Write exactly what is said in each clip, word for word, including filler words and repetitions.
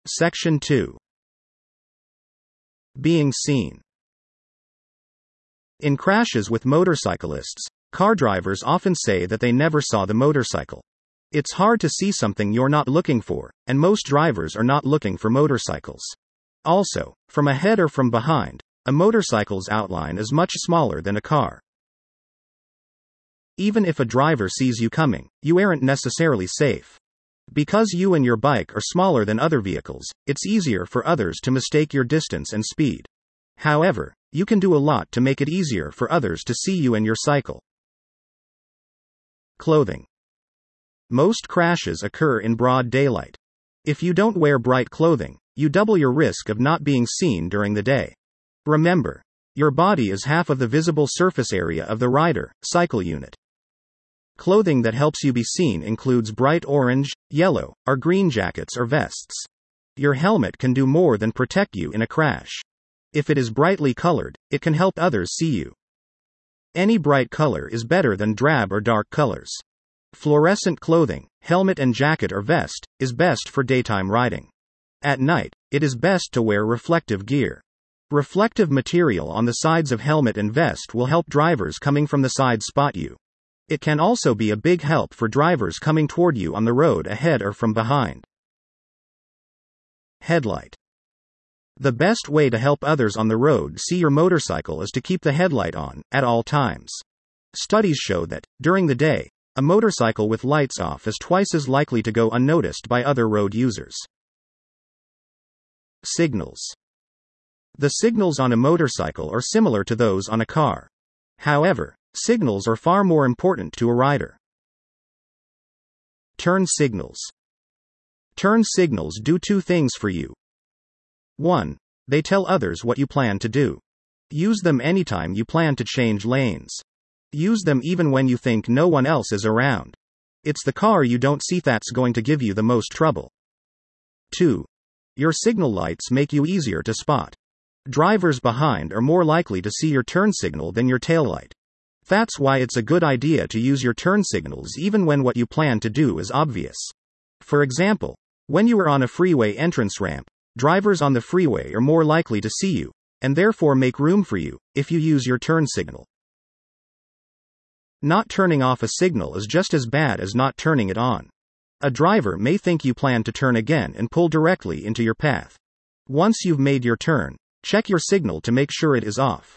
Section two. Being seen. In crashes with motorcyclists, car drivers often say that they never saw the motorcycle. It's hard to see something you're not looking for, and most drivers are not looking for motorcycles. Also, from ahead or from behind, a motorcycle's outline is much smaller than a car. Even if a driver sees you coming, you aren't necessarily safe. Because you and your bike are smaller than other vehicles, it's easier for others to mistake your distance and speed. However, you can do a lot to make it easier for others to see you and your cycle. Clothing. Most crashes occur in broad daylight. If you don't wear bright clothing, you double your risk of not being seen during the day. Remember, your body is half of the visible surface area of the rider, cycle unit. Clothing that helps you be seen includes bright orange, yellow, or green jackets or vests. Your helmet can do more than protect you in a crash. If it is brightly colored, it can help others see you. Any bright color is better than drab or dark colors. Fluorescent clothing, helmet and jacket or vest, is best for daytime riding. At night, it is best to wear reflective gear. Reflective material on the sides of helmet and vest will help drivers coming from the side spot you. It can also be a big help for drivers coming toward you on the road ahead or from behind. Headlight. The best way to help others on the road see your motorcycle is to keep the headlight on, at all times. Studies show that, during the day, a motorcycle with lights off is twice as likely to go unnoticed by other road users. Signals. The signals on a motorcycle are similar to those on a car. However, signals are far more important to a rider. Turn signals. Turn signals do two things for you. one. They tell others what you plan to do. Use them anytime you plan to change lanes. Use them even when you think no one else is around. It's the car you don't see that's going to give you the most trouble. two. Your signal lights make you easier to spot. Drivers behind are more likely to see your turn signal than your taillight. That's why it's a good idea to use your turn signals even when what you plan to do is obvious. For example, when you are on a freeway entrance ramp, drivers on the freeway are more likely to see you, and therefore make room for you, if you use your turn signal. Not turning off a signal is just as bad as not turning it on. A driver may think you plan to turn again and pull directly into your path. Once you've made your turn, check your signal to make sure it is off.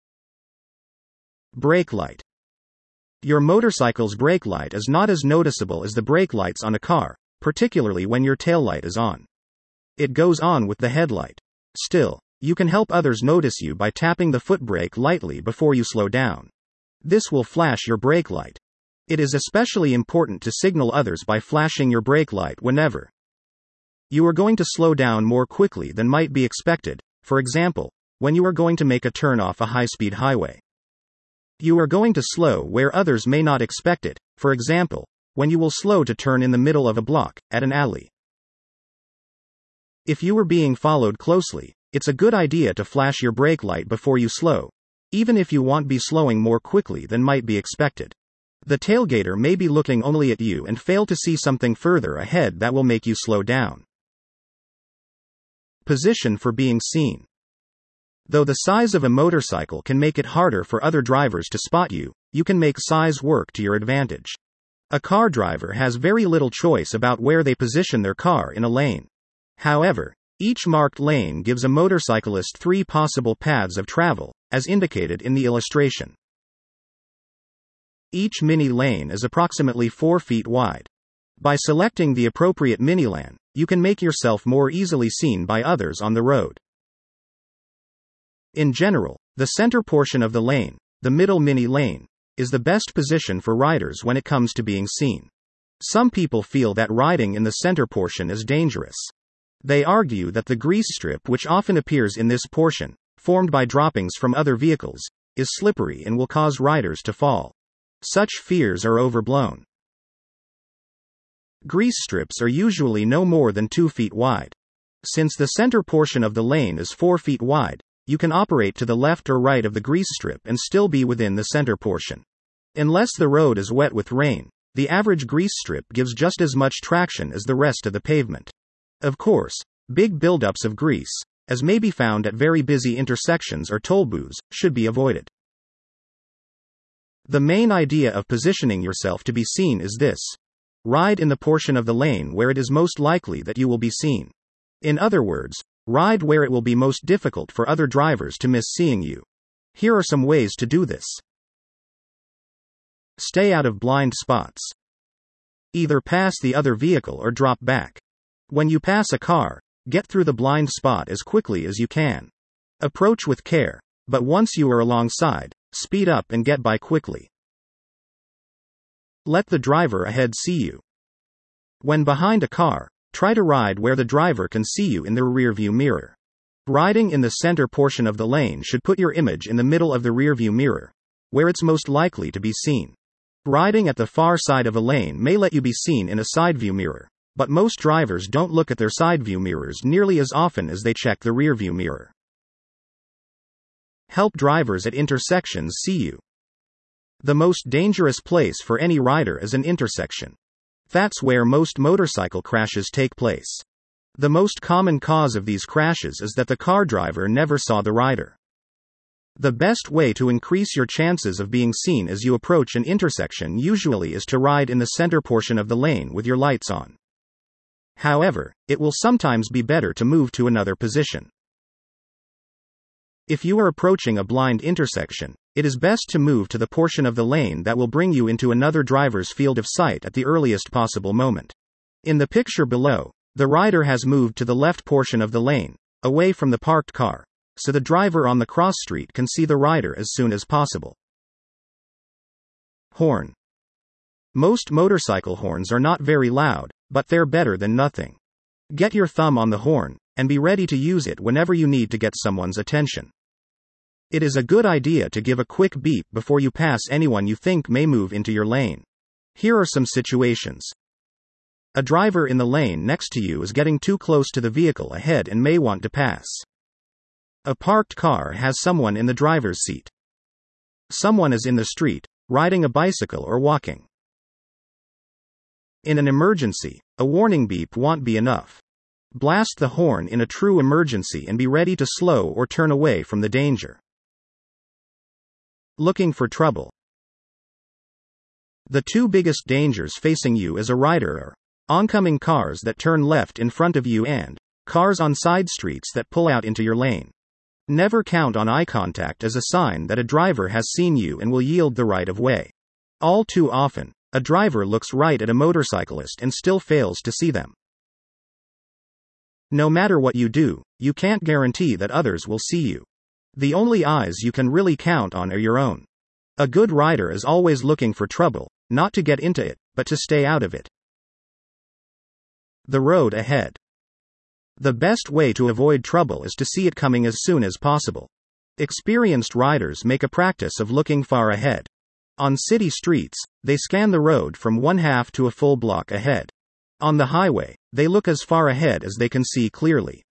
Brake light. Your motorcycle's brake light is not as noticeable as the brake lights on a car, particularly when your taillight is on. It goes on with the headlight. Still, you can help others notice you by tapping the foot brake lightly before you slow down. This will flash your brake light. It is especially important to signal others by flashing your brake light whenever you are going to slow down more quickly than might be expected, for example, when you are going to make a turn off a high-speed highway. You are going to slow where others may not expect it, for example, when you will slow to turn in the middle of a block, at an alley. If you are being followed closely, it's a good idea to flash your brake light before you slow, even if you won't be slowing more quickly than might be expected. The tailgater may be looking only at you and fail to see something further ahead that will make you slow down. Position for being seen. Though the size of a motorcycle can make it harder for other drivers to spot you, you can make size work to your advantage. A car driver has very little choice about where they position their car in a lane. However, each marked lane gives a motorcyclist three possible paths of travel, as indicated in the illustration. Each mini lane is approximately four feet wide. By selecting the appropriate mini lane, you can make yourself more easily seen by others on the road. In general, the center portion of the lane, the middle mini lane, is the best position for riders when it comes to being seen. Some people feel that riding in the center portion is dangerous. They argue that the grease strip, which often appears in this portion, formed by droppings from other vehicles, is slippery and will cause riders to fall. Such fears are overblown. Grease strips are usually no more than two feet wide. Since the center portion of the lane is four feet wide, you can operate to the left or right of the grease strip and still be within the center portion. Unless the road is wet with rain, the average grease strip gives just as much traction as the rest of the pavement. Of course, Big buildups of grease, as may be found at very busy intersections or toll booths, should be avoided. The main idea of positioning yourself to be seen is this: ride in the portion of the lane where it is most likely that you will be seen. In other words, ride where it will be most difficult for other drivers to miss seeing you. Here are some ways to do this. Stay out of blind spots. Either pass the other vehicle or drop back. When you pass a car, get through the blind spot as quickly as you can. Approach with care, but once you are alongside, speed up and get by quickly. Let the driver ahead see you. When behind a car, try to ride where the driver can see you in the rearview mirror. Riding in the center portion of the lane should put your image in the middle of the rearview mirror, where it's most likely to be seen. Riding at the far side of a lane may let you be seen in a side view mirror, but most drivers don't look at their side view mirrors nearly as often as they check the rearview mirror. Help drivers at intersections see you. The most dangerous place for any rider is an intersection. That's where most motorcycle crashes take place. The most common cause of these crashes is that the car driver never saw the rider. The best way to increase your chances of being seen as you approach an intersection usually is to ride in the center portion of the lane with your lights on. However, it will sometimes be better to move to another position. If you are approaching a blind intersection, it is best to move to the portion of the lane that will bring you into another driver's field of sight at the earliest possible moment. In the picture below, the rider has moved to the left portion of the lane, away from the parked car, so the driver on the cross street can see the rider as soon as possible. Horn. Most motorcycle horns are not very loud, but they're better than nothing. Get your thumb on the horn, and be ready to use it whenever you need to get someone's attention. It is a good idea to give a quick beep before you pass anyone you think may move into your lane. Here are some situations. A driver in the lane next to you is getting too close to the vehicle ahead and may want to pass. A parked car has someone in the driver's seat. Someone is in the street, riding a bicycle or walking. In an emergency, a warning beep won't be enough. Blast the horn in a true emergency and be ready to slow or turn away from the danger. Looking for trouble. The two biggest dangers facing you as a rider are oncoming cars that turn left in front of you and cars on side streets that pull out into your lane. Never count on eye contact as a sign that a driver has seen you and will yield the right of way. All too often, a driver looks right at a motorcyclist and still fails to see them. No matter what you do, you can't guarantee that others will see you. The only eyes you can really count on are your own. A good rider is always looking for trouble, not to get into it, but to stay out of it. The road ahead. The best way to avoid trouble is to see it coming as soon as possible. Experienced riders make a practice of looking far ahead. On city streets, they scan the road from one half to a full block ahead. On the highway, they look as far ahead as they can see clearly.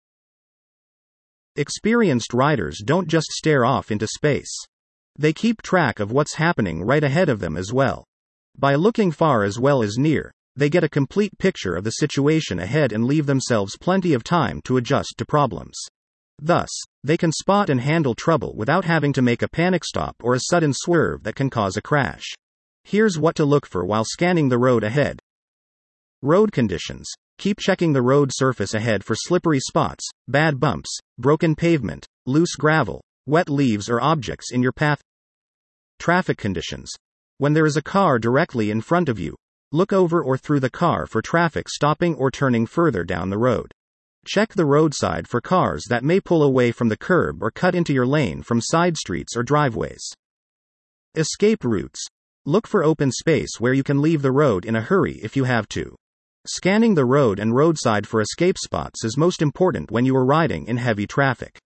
Experienced riders don't just stare off into space. They keep track of what's happening right ahead of them as well. By looking far as well as near, they get a complete picture of the situation ahead and leave themselves plenty of time to adjust to problems. Thus, they can spot and handle trouble without having to make a panic stop or a sudden swerve that can cause a crash. Here's what to look for while scanning the road ahead. Road conditions. Keep checking the road surface ahead for slippery spots, bad bumps, broken pavement, loose gravel, wet leaves or objects in your path. Traffic conditions. When there is a car directly in front of you, look over or through the car for traffic stopping or turning further down the road. Check the roadside for cars that may pull away from the curb or cut into your lane from side streets or driveways. Escape routes. Look for open space where you can leave the road in a hurry if you have to. Scanning the road and roadside for escape spots is most important when you are riding in heavy traffic.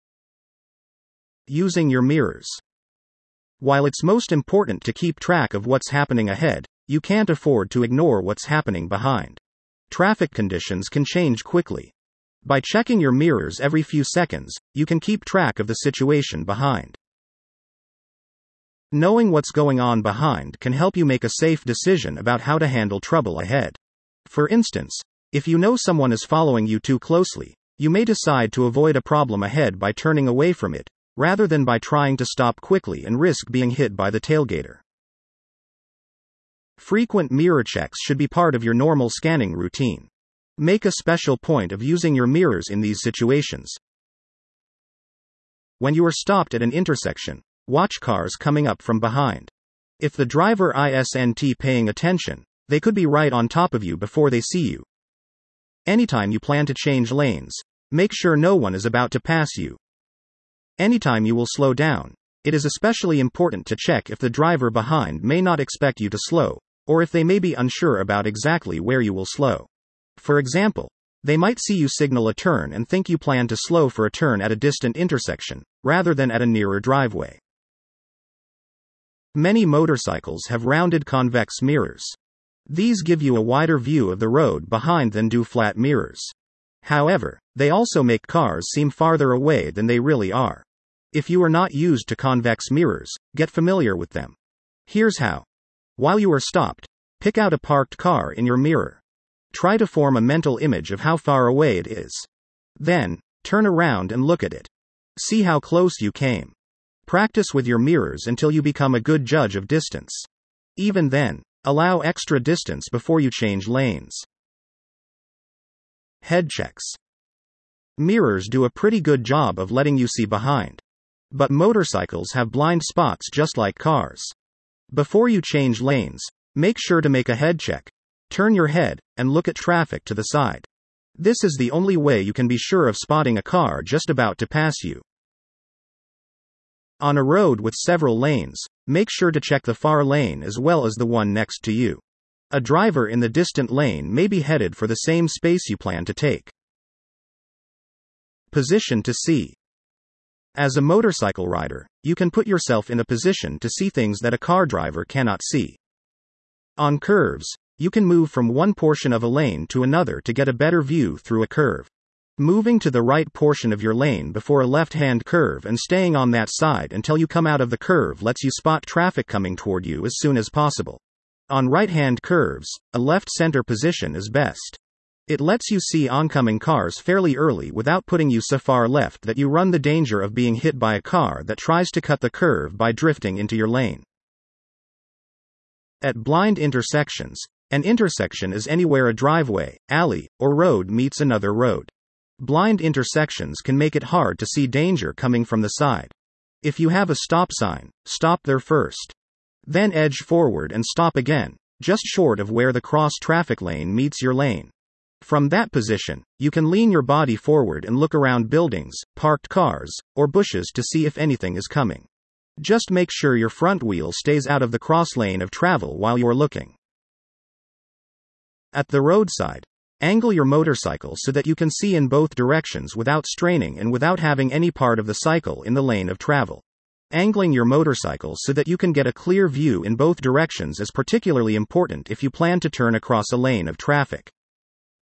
Using your mirrors. While it's most important to keep track of what's happening ahead, you can't afford to ignore what's happening behind. Traffic conditions can change quickly. By checking your mirrors every few seconds, you can keep track of the situation behind. Knowing what's going on behind can help you make a safe decision about how to handle trouble ahead. For instance, If you know someone is following you too closely, you may decide to avoid a problem ahead by turning away from it, rather than by trying to stop quickly and risk being hit by the tailgater. Frequent mirror checks should be part of your normal scanning routine. Make a special point of using your mirrors in these situations. When you are stopped at an intersection, watch cars coming up from behind. If the driver isn't paying attention, they could be right on top of you before they see you. Anytime you plan to change lanes, make sure no one is about to pass you. Anytime you will slow down, it is especially important to check if the driver behind may not expect you to slow, or if they may be unsure about exactly where you will slow. For example, they might see you signal a turn and think you plan to slow for a turn at a distant intersection, rather than at a nearer driveway. Many motorcycles have rounded convex mirrors. These give you a wider view of the road behind than do flat mirrors. However, they also make cars seem farther away than they really are. If you are not used to convex mirrors, get familiar with them. Here's how. While you are stopped, pick out a parked car in your mirror. Try to form a mental image of how far away it is. Then, turn around and look at it. See how close you came. Practice with your mirrors until you become a good judge of distance. Even then, allow extra distance before you change lanes. Head checks. Mirrors do a pretty good job of letting you see behind. But motorcycles have blind spots just like cars. Before you change lanes, make sure to make a head check. Turn your head, and look at traffic to the side. This is the only way you can be sure of spotting a car just about to pass you. On a road with several lanes, make sure to check the far lane as well as the one next to you. A driver in the distant lane may be headed for the same space you plan to take. Position to see. As a motorcycle rider, you can put yourself in a position to see things that a car driver cannot see. On curves, you can move from one portion of a lane to another to get a better view through a curve. Moving to the right portion of your lane before a left-hand curve and staying on that side until you come out of the curve lets you spot traffic coming toward you as soon as possible. On right-hand curves, a left-center position is best. It lets you see oncoming cars fairly early without putting you so far left that you run the danger of being hit by a car that tries to cut the curve by drifting into your lane. At blind intersections, an intersection is anywhere a driveway, alley, or road meets another road. Blind intersections can make it hard to see danger coming from the side. If you have a stop sign, stop there first. Then edge forward and stop again, just short of where the cross traffic lane meets your lane. From that position, you can lean your body forward and look around buildings, parked cars, or bushes to see if anything is coming. Just make sure your front wheel stays out of the cross lane of travel while you're looking. At the roadside, angle your motorcycle so that you can see in both directions without straining and without having any part of the cycle in the lane of travel. Angling your motorcycle so that you can get a clear view in both directions is particularly important if you plan to turn across a lane of traffic.